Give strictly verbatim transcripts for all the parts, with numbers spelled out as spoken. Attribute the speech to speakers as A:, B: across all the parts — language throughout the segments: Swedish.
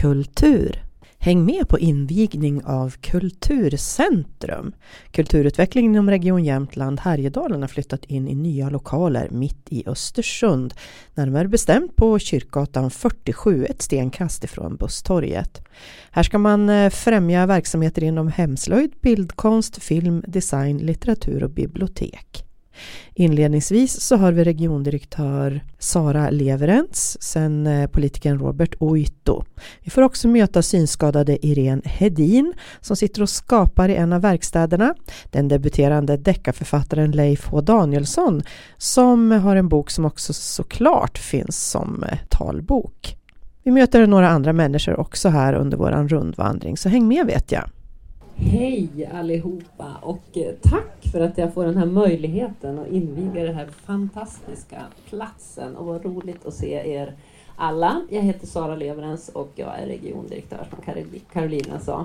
A: kultur. Häng med på invigning av Kulturcentrum. Kulturutvecklingen inom Region Jämtland Härjedalen har flyttat in i nya lokaler mitt i Östersund. Närmare bestämt på Kyrkgatan fyrtiosju, ett stenkast ifrån Busstorget. Här ska man främja verksamheter inom hemslöjd, bildkonst, film, design, litteratur och bibliotek. Inledningsvis så har vi regiondirektör Sara Leverens, sen politikern Robert Oito. Vi får också möta synskadade Irene Hedin som sitter och skapar i en av verkstäderna. Den debuterande deckarförfattaren Leif H. Danielsson som har en bok som också såklart finns som talbok. Vi möter några andra människor också här under våran rundvandring, så häng med vet jag.
B: Hej allihopa och tack för att jag får den här möjligheten att inviga den här fantastiska platsen och vad roligt att se er alla. Jag heter Sara Leverens och jag är regiondirektör som Carolina sa.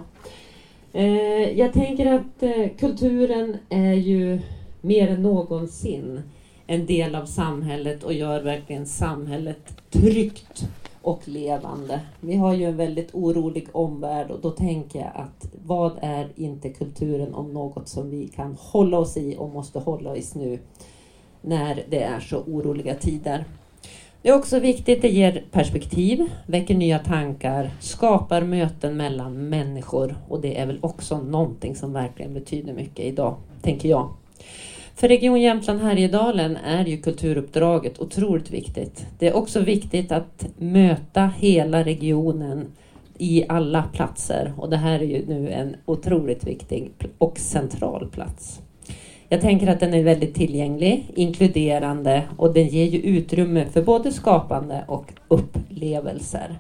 B: Jag tänker att kulturen är ju mer än någonsin en del av samhället och gör verkligen samhället tryggt och levande. Vi har ju en väldigt orolig omvärld och då tänker jag att vad är inte kulturen om något som vi kan hålla oss i och måste hålla oss nu när det är så oroliga tider. Det är också viktigt, det ger perspektiv, väcker nya tankar, skapar möten mellan människor och det är väl också någonting som verkligen betyder mycket idag, tänker jag. För Region Jämtland Härjedalen är ju kulturuppdraget otroligt viktigt. Det är också viktigt att möta hela regionen i alla platser. Och det här är ju nu en otroligt viktig och central plats. Jag tänker att den är väldigt tillgänglig, inkluderande och den ger ju utrymme för både skapande och upplevelser.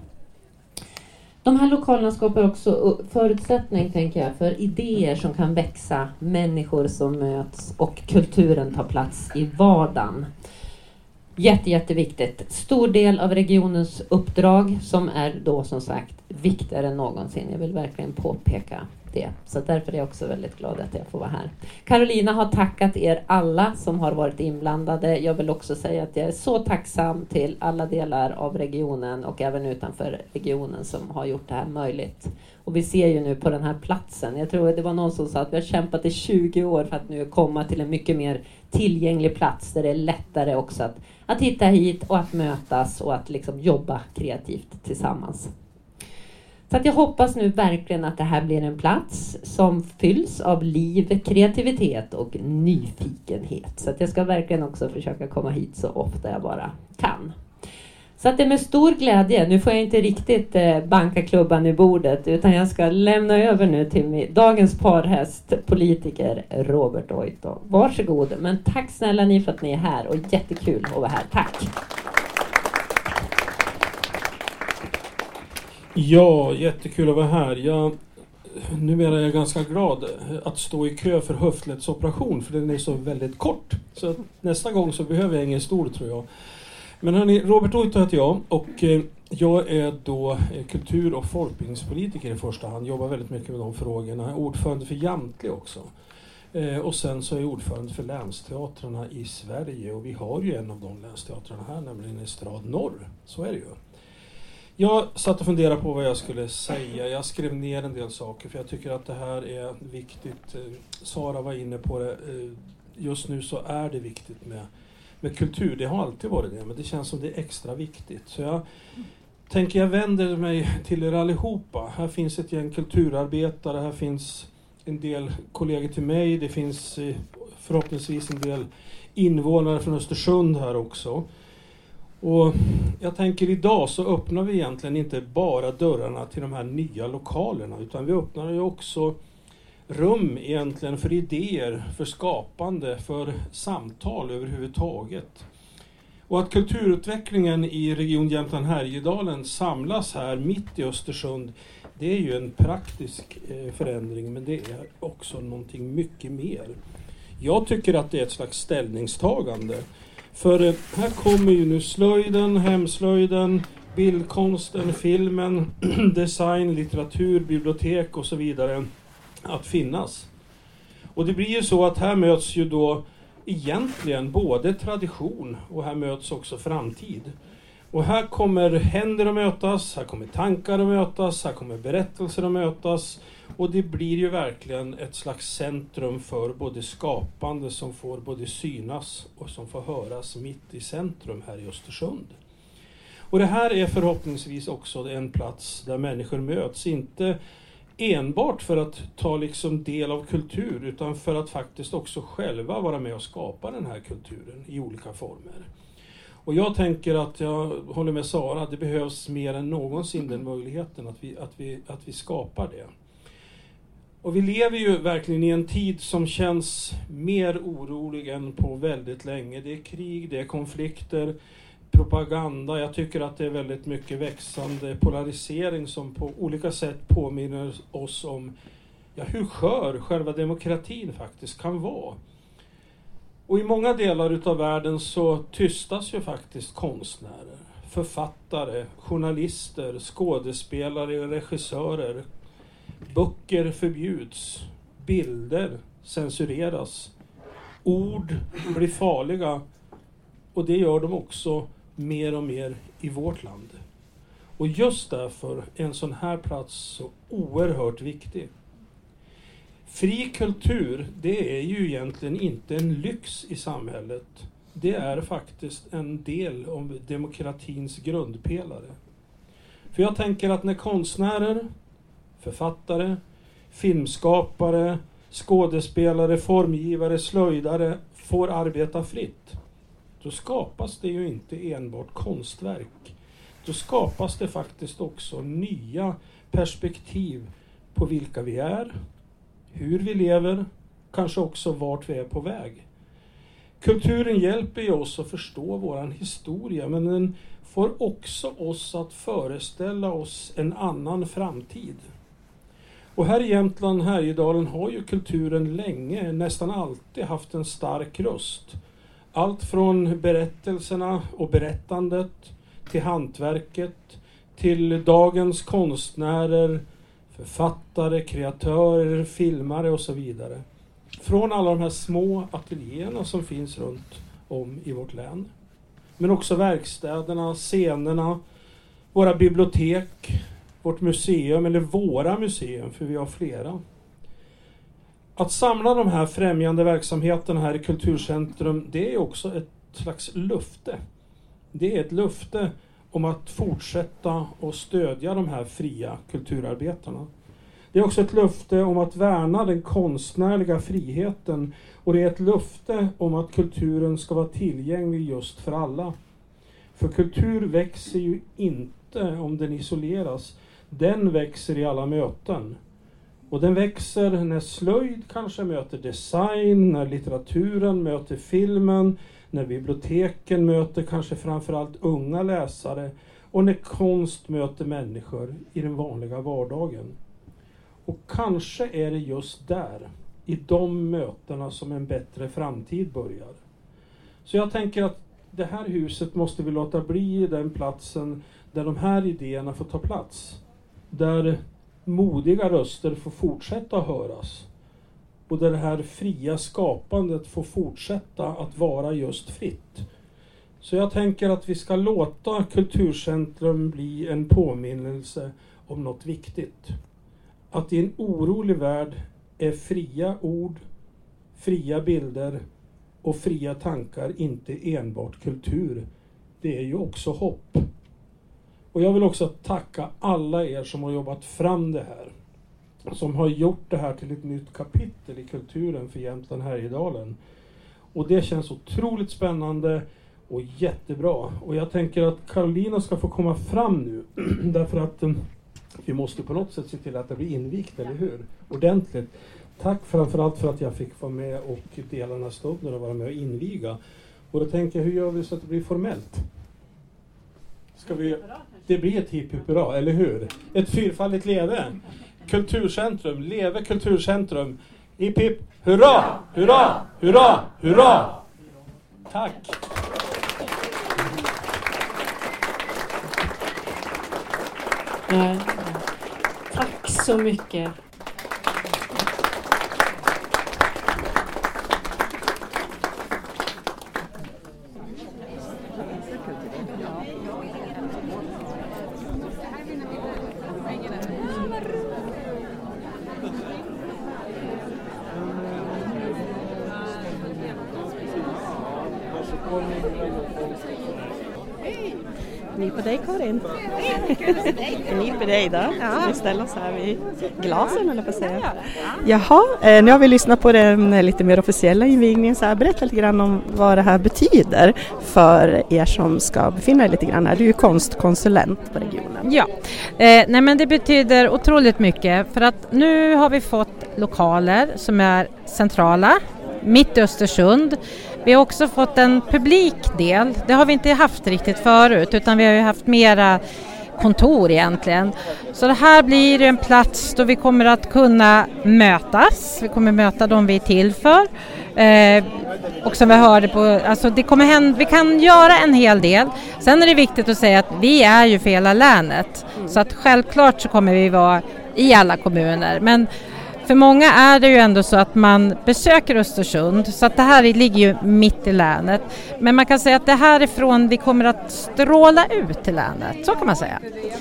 B: De här lokalerna skapar också förutsättning, tänker jag, för idéer som kan växa, människor som möts och kulturen tar plats i vardagen. Jätte, jätteviktigt. Stor del av regionens uppdrag som är då som sagt viktigare än någonsin. Jag vill verkligen påpeka det. Så därför är jag också väldigt glad att jag får vara här. Carolina har tackat er alla som har varit inblandade. Jag vill också säga att jag är så tacksam till alla delar av regionen och även utanför regionen som har gjort det här möjligt. Och vi ser ju nu på den här platsen. Jag tror att det var någon som sa att vi har kämpat i tjugo år för att nu komma till en mycket mer tillgänglig plats där det är lättare också att, att hitta hit och att mötas och att liksom jobba kreativt tillsammans. Så att jag hoppas nu verkligen att det här blir en plats som fylls av liv, kreativitet och nyfikenhet. Så att jag ska verkligen också försöka komma hit så ofta jag bara kan. Så att det är med stor glädje, nu får jag inte riktigt eh, banka klubban i bordet utan jag ska lämna över nu till min, dagens parhäst, politiker Robert Oito. Varsågod, men tack snälla ni för att ni är här och jättekul att vara här. Tack!
C: Ja, jättekul att vara här. Jag, numera är jag ganska glad att stå i kö för höftledsoperation för den är så väldigt kort. Så nästa gång så behöver jag ingen stol tror jag. Men hörni, Robert Oito heter jag och eh, jag är då eh, kultur- och folkbildningspolitiker i första hand. Jobbar väldigt mycket med de frågorna. Jag är ordförande för Jamtli också. Eh, och sen så är jag ordförande för länsteatrarna i Sverige. Och vi har ju en av de länsteatrarna här, nämligen Estrad Norr. Så är det ju. Jag satt och funderade på vad jag skulle säga. Jag skrev ner en del saker för jag tycker att det här är viktigt. Sara var inne på det. Just nu så är det viktigt med, med kultur. Det har alltid varit det, men det känns som det är extra viktigt. Så jag tänker jag vänder mig till er allihopa. Här finns ett gäng kulturarbetare. Här finns en del kollegor till mig. Det finns förhoppningsvis en del invånare från Östersund här också. Och jag tänker idag så öppnar vi egentligen inte bara dörrarna till de här nya lokalerna utan vi öppnar ju också rum egentligen för idéer, för skapande, för samtal överhuvudtaget. Och att kulturutvecklingen i Region Jämtland Härjedalen samlas här mitt i Östersund, det är ju en praktisk eh, förändring men det är också någonting mycket mer. Jag tycker att det är ett slags ställningstagande. För här kommer ju nu slöjden, hemslöjden, bildkonsten, filmen, design, litteratur, bibliotek och så vidare att finnas. Och det blir ju så att här möts ju då egentligen både tradition och här möts också framtid. Och här kommer händer att mötas, här kommer tankar att mötas, här kommer berättelser att mötas. Och det blir ju verkligen ett slags centrum för både skapande som får både synas och som får höras mitt i centrum här i Östersund. Och det här är förhoppningsvis också en plats där människor möts, inte enbart för att ta liksom del av kultur utan för att faktiskt också själva vara med och skapa den här kulturen i olika former. Och jag tänker att jag håller med Sara, det behövs mer än någonsin den möjligheten att vi, att vi, att vi skapar det. Och vi lever ju verkligen i en tid som känns mer orolig än på väldigt länge. Det är krig, det är konflikter, propaganda. Jag tycker att det är väldigt mycket växande polarisering som på olika sätt påminner oss om ja, hur skör själva demokratin faktiskt kan vara. Och i många delar utav världen så tystas ju faktiskt konstnärer, författare, journalister, skådespelare och regissörer. Böcker förbjuds, bilder censureras, ord blir farliga och det gör de också mer och mer i vårt land. Och just därför är en sån här plats så oerhört viktig. Fri kultur, det är ju egentligen inte en lyx i samhället. Det är faktiskt en del av demokratins grundpelare. För jag tänker att när konstnärer, författare, filmskapare, skådespelare, formgivare, slöjdare får arbeta fritt, då skapas det ju inte enbart konstverk. Då skapas det faktiskt också nya perspektiv på vilka vi är, hur vi lever, kanske också vart vi är på väg. Kulturen hjälper ju oss att förstå våran historia, men den får också oss att föreställa oss en annan framtid. Och här i Jämtland, Härjedalen, har ju kulturen länge, nästan alltid haft en stark röst. Allt från berättelserna och berättandet till hantverket, till dagens konstnärer, författare, kreatörer, filmare och så vidare. Från alla de här små ateljéerna som finns runt om i vårt län. Men också verkstäderna, scenerna, våra bibliotek, vårt museum eller våra museum, för vi har flera. Att samla de här främjande verksamheterna här i Kulturcentrum, det är också ett slags löfte. Det är ett löfte om att fortsätta och stödja de här fria kulturarbetarna. Det är också ett löfte om att värna den konstnärliga friheten, och det är ett löfte om att kulturen ska vara tillgänglig just för alla. För kultur växer ju inte om den isoleras. Den växer i alla möten. Och den växer när slöjd kanske möter design, när litteraturen möter filmen, när biblioteken möter kanske framförallt unga läsare och när konst möter människor i den vanliga vardagen. Och kanske är det just där, i de mötena, som en bättre framtid börjar. Så jag tänker att det här huset måste vi låta bli den platsen där de här idéerna får ta plats. Där modiga röster får fortsätta höras. Och där det här fria skapandet får fortsätta att vara just fritt. Så jag tänker att vi ska låta Kulturcentrum bli en påminnelse om något viktigt. Att i en orolig värld är fria ord, fria bilder och fria tankar inte enbart kultur. Det är ju också hopp. Och jag vill också tacka alla er som har jobbat fram det här. Som har gjort det här till ett nytt kapitel i kulturen för Jämtland, Härjedalen. Och det känns otroligt spännande och jättebra. Och jag tänker att Carolina ska få komma fram nu. Därför att um, vi måste på något sätt se till att det blir invigt, eller hur? Ordentligt. Tack framförallt för att jag fick vara med och dela den här stunden och vara med och inviga. Och då tänker jag, hur gör vi så att det blir formellt? Ska vi... Det blir ett hipp hipp hurra, eller hur? Ett fyrfaldigt leve. Kulturcentrum, leve Kulturcentrum. Hipp hipp hurra, hurra, hurra, hurra. Tack.
D: Ja, tack så mycket.
A: Ny på dig, Karin. Ny på dig då. Ja. Vi ställer oss här vid glasen eller på att säga. Jaha, eh, nu har vi lyssnat på den lite mer officiella invigningen. Så här, berätta lite grann om vad det här betyder för er som ska befinna er lite grann här. Du är ju konstkonsulent på regionen.
E: Ja, eh, nej men det betyder otroligt mycket för att nu har vi fått lokaler som är centrala, mitt i Östersund. Vi har också fått en publikdel. Det har vi inte haft riktigt förut utan vi har ju haft mera kontor egentligen. Så det här blir en plats då vi kommer att kunna mötas. Vi kommer möta dem vi är till för. Eh, och som vi hörde på, alltså det kommer hända, vi kan göra en hel del. Sen är det viktigt att säga att vi är ju för hela länet. Så att självklart så kommer vi vara i alla kommuner. Men för många är det ju ändå så att man besöker Östersund, så att det här ligger ju mitt i länet. Men man kan säga att det härifrån vi kommer att stråla ut till länet, så kan man säga.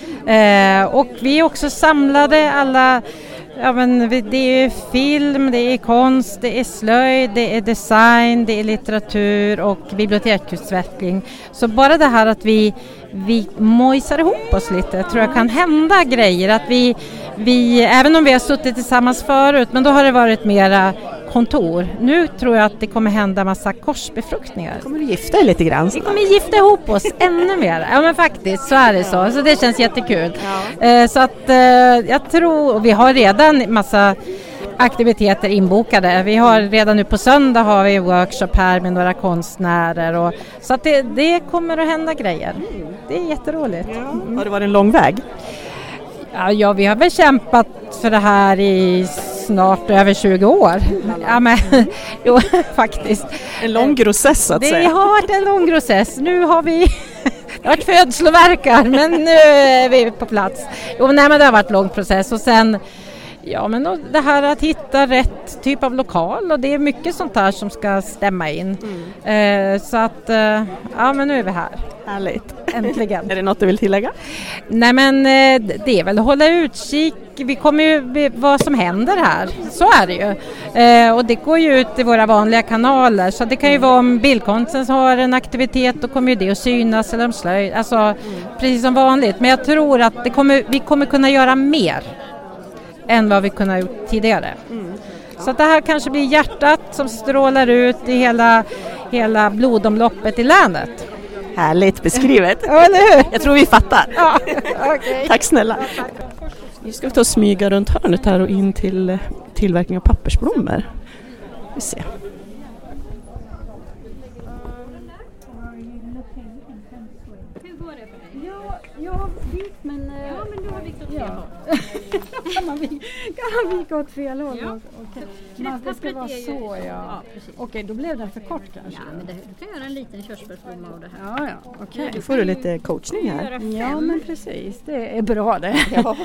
E: Eh, och vi är också samlade alla, ja men det är film, det är konst, det är slöjd, det är design, det är litteratur och biblioteksutveckling. Så bara det här att vi, vi mojsar ihop oss lite tror jag kan hända grejer. Att vi, vi, även om vi har suttit tillsammans förut, men då har det varit mera kontor. Nu tror jag att det kommer hända massa korsbefruktningar.
A: Kommer du gifta dig lite grann?
E: Vi kommer gifta ihop oss ännu mer. Ja men faktiskt, så är det så. Så det känns jättekul. Ja. Eh, så att eh, jag tror, vi har redan massa aktiviteter inbokade. Vi har redan nu på söndag har vi workshop här med några konstnärer. Och, så att det, det kommer att hända grejer. Det är jätteroligt. Ja.
A: Mm. Har det varit en lång väg?
E: Ja, ja, vi har väl kämpat för det här i snart över tjugo år. Ja, men, jo, faktiskt.
A: En lång process att
E: det
A: säga.
E: Det har varit en lång process. Nu har vi det har varit födsloverkar, men nu är vi på plats. Jo, nej, men det har varit en lång process. Och sen, ja, men det här att hitta rätt typ av lokal, och det är mycket sånt här som ska stämma in. Mm. Eh, så att, eh, ja, men nu är vi här.
A: Härligt.
E: Äntligen.
A: Är det något du vill tillägga?
E: Nej, men eh, det är väl att hålla utkik. Vi kommer ju vad som händer här. Så är det ju. Eh, och det går ju ut i våra vanliga kanaler. Så det kan ju vara om bildkonsten har en aktivitet, då kommer ju det att synas, eller om slöjd. Alltså mm. precis som vanligt. Men jag tror att det kommer, vi kommer kunna göra mer än vad vi kunnat gjort tidigare. Mm. Ja. Så att det här kanske blir hjärtat som strålar ut i hela, hela blodomloppet i länet.
A: Härligt beskrivet.
E: Ja, eller hur?
A: Jag tror vi fattar.
E: Ja, okay.
A: Tack snälla. Nu ska vi ta och smyga runt hörnet här och in till tillverkning av pappersblommor. Vi ser.
F: Ja, vik, men... Ja, men du har vikt åt fel håll. Kan man vika åt fel håll? Ja. Okay. Man, det ska vara så, ja. ja Okej, okay, då blev den för kort kanske.
D: Ja, men det, du kan göra en liten körsbärsblomma av det här.
F: Ja, ja, okej. Okay.
A: Då får du lite coachning här.
F: Ja, men precis. Det är bra det. Ja.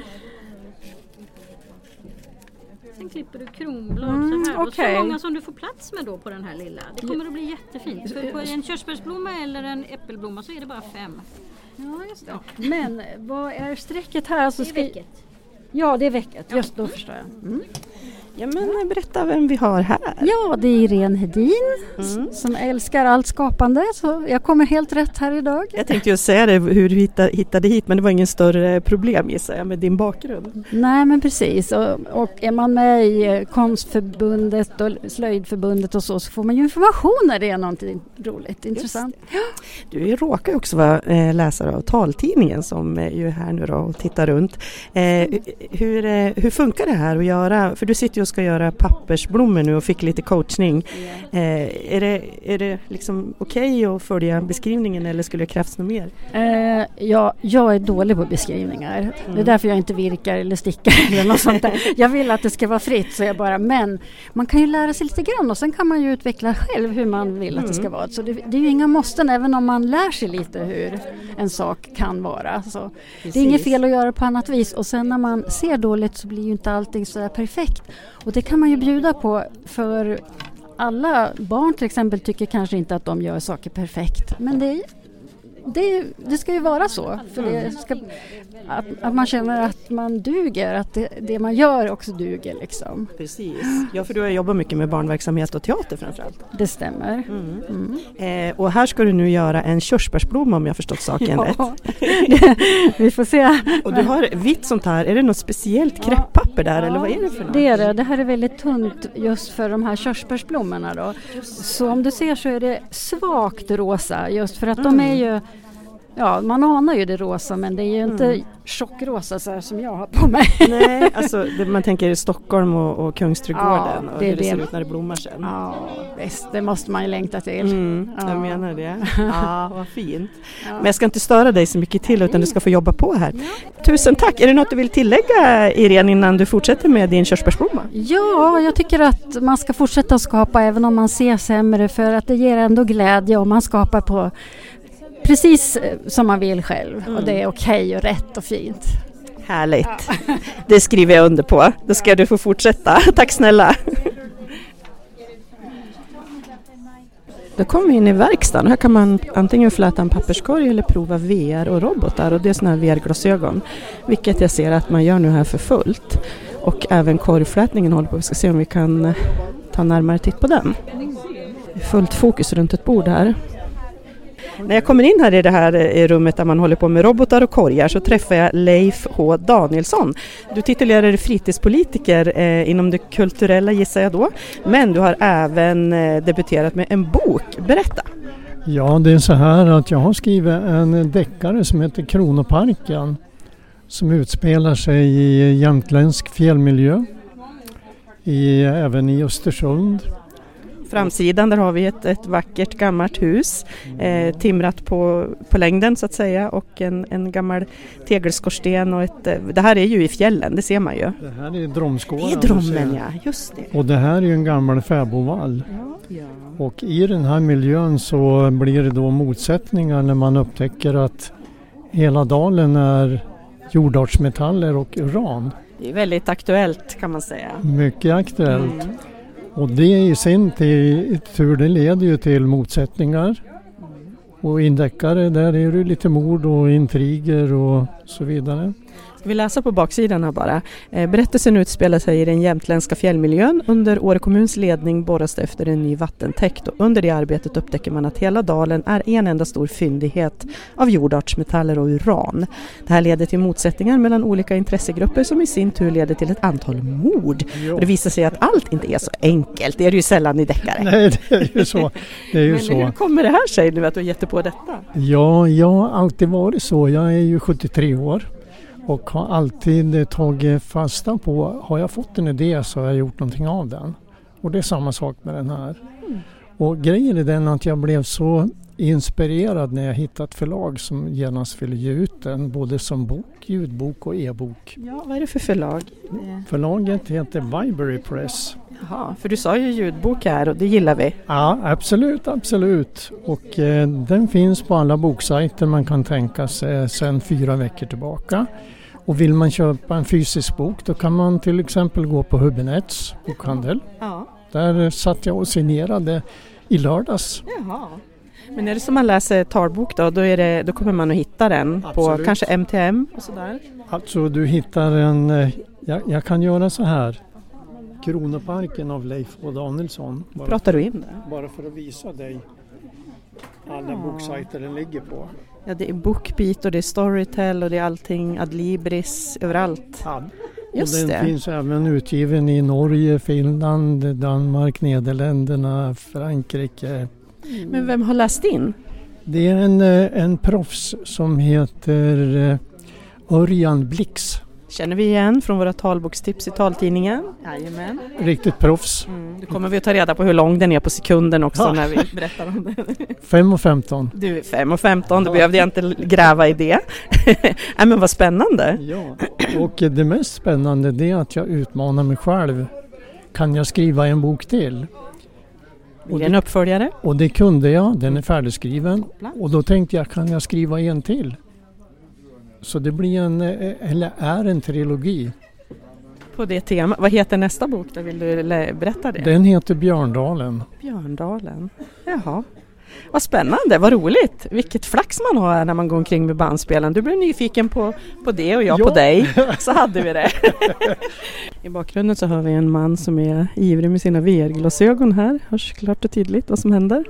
D: Sen klipper du kronblad mm, så här. Okay. Så många som du får plats med då på den här lilla. Det kommer att bli jättefint. För på en körsbärsblomma eller en äppelblomma så är det bara fem.
F: Ja, just det. Ja. Men vad är strecket här? Alltså,
D: det är väcket.
F: Ja, det är väcket. Just då förstår jag. Mm.
A: Ja, men berätta vem vi har här.
F: Ja, det är Irene Hedin mm. som älskar allt skapande. Så jag kommer helt rätt här idag.
A: Jag tänkte ju säga det, hur du hittade hit, men det var ingen större problem gissar jag med din bakgrund.
F: Nej, men precis. Och, och är man med i Konstförbundet och Slöjdförbundet och så, så får man ju information när det är någonting roligt, intressant.
A: Du råkar ju också vara eh, läsare av taltidningen som är ju här nu då och tittar runt. Eh, hur, eh, hur funkar det här att göra? För du sitter ju och ska göra pappersblommor nu och fick lite coachning. Yeah. Eh, är det, är det liksom okej okay att följa beskrivningen eller skulle det krävas något mer?
F: Eh, ja, jag är dålig på beskrivningar. Mm. Det är därför jag inte virkar eller stickar eller något sånt där. Jag vill att det ska vara fritt så jag bara, men man kan ju lära sig lite grann och sen kan man ju utveckla själv hur man vill att det ska vara. Så det, det är ju inga måsten även om man lär sig lite hur en sak kan vara. Så det är inget fel att göra på annat vis och sen när man ser dåligt så blir ju inte allting så där perfekt. Och det kan man ju bjuda på för alla barn till exempel tycker kanske inte att de gör saker perfekt. Men det är, det, det ska ju vara så. För det ska, att, att man känner att man duger, att det, det man gör också duger. Liksom.
A: Precis. Ja, för du har jobbat mycket med barnverksamhet och teater framförallt.
F: Det stämmer. Mm.
A: Mm. Eh, och här ska du nu göra en körsbärsblomma om jag förstått saken
F: ja.
A: rätt.
F: Vi får se.
A: Och du har vitt sånt här. Är det något speciellt kräpppapper där
F: ja,
A: eller vad är det för något?
F: Det är det. Det här är väldigt tunt just för de här körsbärsblommorna då. Så om du ser så är det svagt rosa just för att mm. de är ju, ja man anar ju det rosa men det är ju inte mm. tjockrosa så här som jag har på mig.
A: Nej, alltså det, man tänker i Stockholm och, och Kungsträdgården
F: ja,
A: och
F: det,
A: hur det,
F: det
A: ser ut när det blommar sen.
F: Ja, visst, det måste man ju längta till.
A: Mm,
F: ja.
A: Jag menar det. Ja, vad fint. Ja. Men jag ska inte störa dig så mycket till utan du ska få jobba på här. Ja. Tusen tack. Är det något du vill tillägga, Irene, innan du fortsätter med din körsbärsblomma?
F: Ja, jag tycker att man ska fortsätta att skapa även om man ser sämre för att det ger ändå glädje om man skapar på precis som man vill själv. Mm. Och det är okej och rätt och fint.
A: Härligt. Ja. Det skriver jag under på. Då ska du få fortsätta. Tack snälla. Då kommer vi in i verkstaden. Här kan man antingen fläta en papperskorg eller prova V R och robotar. Och det är såna här V R-glasögon. Vilket jag ser att man gör nu här för fullt. Och även korgflätningen håller på. Vi ska se om vi kan ta närmare titt på den. Fullt fokus runt ett bord här. När jag kommer in här i det här rummet där man håller på med robotar och korgar så träffar jag Leif H. Danielsson. Du titulerar fritidspolitiker eh, inom det kulturella gissar jag då. Men du har även eh, debuterat med en bok. Berätta.
G: Ja, det är så här att jag har skrivit en deckare som heter Kronoparken. Som utspelar sig i jämtländsk fjällmiljö. I, även i Östersund.
A: Framsidan där har vi ett, ett vackert gammalt hus eh, timrat på, på längden så att säga och en, en gammal tegelskorsten och ett, det här är ju i fjällen, det ser man ju.
G: Det här är Dromskåran.
A: Det är Drommen, ja, just det.
G: Och det här är ju en gammal fäbodvall.
A: Ja, ja.
G: Och i den här miljön så blir det då motsättningar när man upptäcker att hela dalen är jordartsmetaller och uran.
A: Det är väldigt aktuellt kan man säga.
G: Mycket aktuellt.
A: Mm.
G: Och det i sin tur det leder ju till motsättningar. Och indeckare där är det lite mord och intriger och så vidare.
A: Ska vi läsa på baksidan här bara. Eh, berättelsen utspelar sig i den jämtländska fjällmiljön. Under Åre kommuns ledning borras det efter en ny vattentäkt. Och under det arbetet upptäcker man att hela dalen är en enda stor fyndighet av jordartsmetaller och uran. Det här leder till motsättningar mellan olika intressegrupper som i sin tur leder till ett antal mord. Och det visar sig att allt inte är så enkelt. Det är det ju sällan i deckare.
G: Nej, det är ju så. Det är ju
A: Men
G: så.
A: hur kommer det här sig nu att du har gett på detta?
G: Ja, jag har alltid varit så. Jag är ju sjuttiotre år. Och har alltid tagit fasta på, har jag fått en idé så har jag gjort någonting av den. Och det är samma sak med den här. Mm. Och grejen är den att jag blev så inspirerad när jag hittade ett förlag som genast ville ge ut den. Både som bok, ljudbok och e-bok.
A: Ja, vad är det för förlag?
G: Förlaget heter Viberry Press.
A: Jaha, för du sa ju ljudbok här och det gillar vi.
G: Ja, absolut, absolut. Och eh, den finns på alla boksajter man kan tänka sig sedan fyra veckor tillbaka. Och vill man köpa en fysisk bok då kan man till exempel gå på Hubinets bokhandel. Ja. Där satt jag och signerade i lördags.
A: Jaha. Men är det som man läser talbok då, då, är det, då kommer man att hitta den absolut. På kanske M T M och sådär?
G: Alltså du hittar en, jag, jag kan göra så här. Kronoparken av Leif H. Danielsson.
A: Bara, pratar du in det?
G: Bara för att visa dig alla ja. boksajter den ligger på.
A: Ja, det är Bookbeat och det är Storytel och det är allting Adlibris överallt.
G: Ja.
A: Just
G: och den
A: det.
G: finns även utgiven i Norge, Finland, Danmark, Nederländerna, Frankrike.
A: Mm. Men vem har läst in?
G: Det är en, en proffs som heter Örjan Blix.
A: Känner vi igen från våra talbokstips i taltidningen. Jajamän.
G: Riktigt proffs.
A: Mm, då kommer vi att ta reda på hur lång den är på sekunden också ja. när vi berättar om det.
G: fem och femton.
A: Du är fem och femton, då ja. behövde jag inte gräva i det. Nej, men vad spännande.
G: Ja, och det mest spännande det är att jag utmanar mig själv. Kan jag skriva en bok till?
A: Och det är en uppföljare.
G: Och det kunde jag, den är färdigskriven. Och då tänkte jag, kan jag skriva en till? Så det blir en, eller är en trilogi.
A: På det temat. Vad heter nästa bok? Där vill du berätta det?
G: Den heter Björndalen.
A: Björndalen. Jaha. Vad spännande, vad roligt. Vilket flax man har när man går omkring med bandspelaren. Du blev nyfiken på, på det och jag
G: Ja.
A: på dig. Så hade vi det. I bakgrunden så har vi en man som är ivrig med sina V R-glasögon här. Hörs klart och tydligt vad som händer.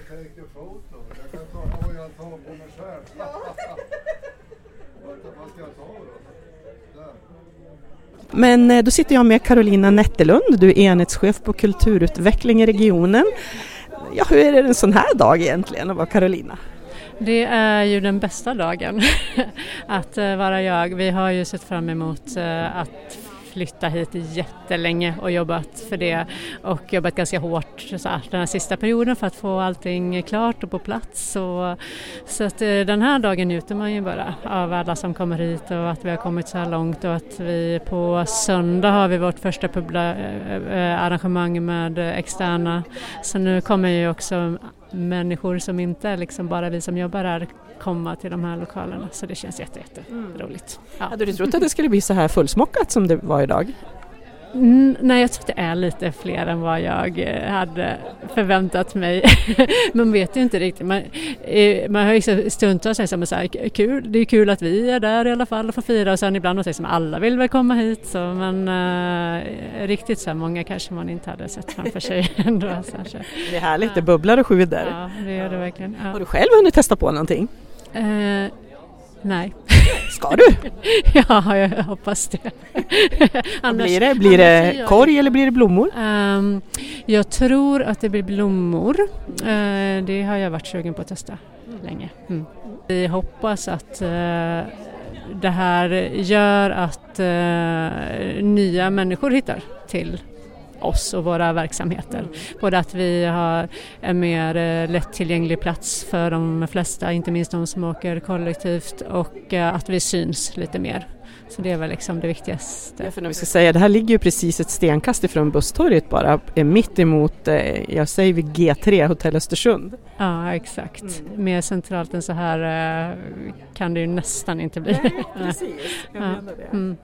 A: Men eh, då sitter jag med Carolina Nettelund. Du är enhetschef på kulturutveckling i regionen. Ja, hur är det en sån här dag egentligen att vara Carolina?
H: Det är ju den bästa dagen att uh, vara jag. Vi har ju sett fram emot uh, att flytta hit jättelänge och jobbat för det och jobbat ganska hårt så här, den här sista perioden för att få allting klart och på plats. Och, så att uh, den här dagen njuter man ju bara av alla som kommer hit och att vi har kommit så här långt och att vi på söndag har vi vårt första publi- uh, arrangemang med uh, externa. Så nu kommer ju också människor som inte är liksom bara vi som jobbar här komma till de här lokalerna. Så det känns jätte, jätte mm. roligt. Ja.
A: Hade du trott att det skulle bli så här fullsmockat som det var idag?
H: Mm, nej, jag tror att det är lite fler än vad jag hade förväntat mig. Man vet ju inte riktigt. Man, man har ju stundtals sagt som så här, kul, det är kul att vi är där i alla fall och får fira. Och sen ibland har sagt som alla vill väl komma hit. Så, men uh, riktigt så här många kanske man inte hade sett framför sig ändå. Så.
A: Det är härligt, det bubblar och sjuder.
H: Ja, det gör det verkligen. Ja.
A: Har du själv hunnit testa på någonting?
H: Uh, nej.
A: Ska du?
H: Ja, jag hoppas det.
A: Annars, blir det, blir det korg eller blir det blommor?
H: Um, jag tror att det blir blommor. Uh, det har jag varit sugen på att testa länge. Mm. Vi hoppas att uh, det här gör att uh, nya människor hittar till oss och våra verksamheter. Mm. Både att vi har en mer eh, lättillgänglig plats för de flesta, inte minst de som åker kollektivt, och eh, att vi syns lite mer. Så det är väl liksom det viktigaste.
A: Ja, för när vi ska säga, det här ligger ju precis ett stenkast ifrån busstorget bara, mitt emot, eh, jag säger vid G tre, Hotell Östersund.
H: Ja, exakt. Mm. Mer centralt än så här eh, kan det ju nästan inte bli.
A: Nej, precis. Jag
H: ja.
A: menar det.
H: Mm.